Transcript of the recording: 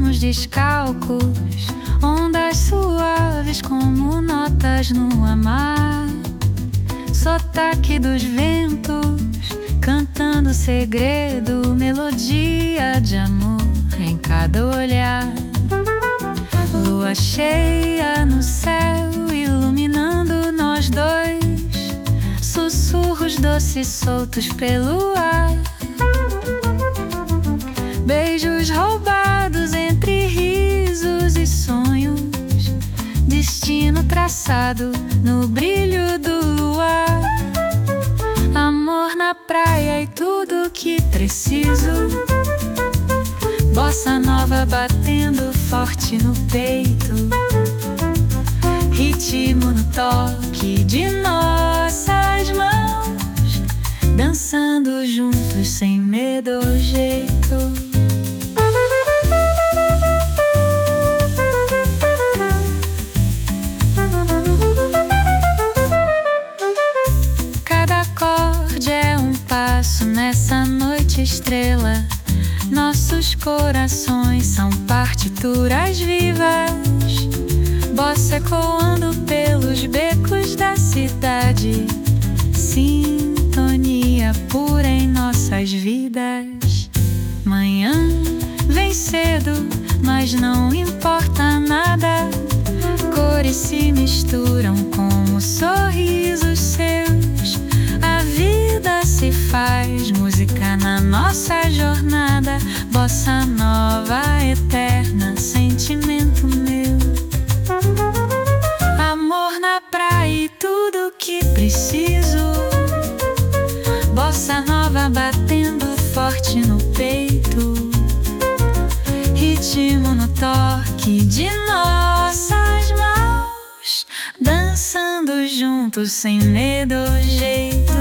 nos descalcos, ondas suaves como notas no mar, sotaque dos ventos, cantando segredo, melodia de amor em cada olhar. Lua cheia no céu, iluminando nós dois, sussurros doces soltos pelo ar, beijos roubados entre risos e sonhos, destino traçado no brilho do luar. Amor na praia e tudo que preciso, bossa nova batendo forte no peito, ritmo no toque de nossas mãos, dançando juntos sem medo ou jeito. Cada acorde é um passo nessa noite estrela, nossos corações são partituras vivas, bossa ecoando pelos becos da cidade, sintonia pura em nossas vidas. Manhã vem cedo, mas não importa nada, cores se misturam como sorrisos seus, a vida se faz música na nossa jornada, bossa nova eterna, sentimento meu. Amor na praia e tudo que preciso, bossa nova batendo forte no peito, ritmo no toque de nossas mãos, dançando juntos sem medo ou jeito.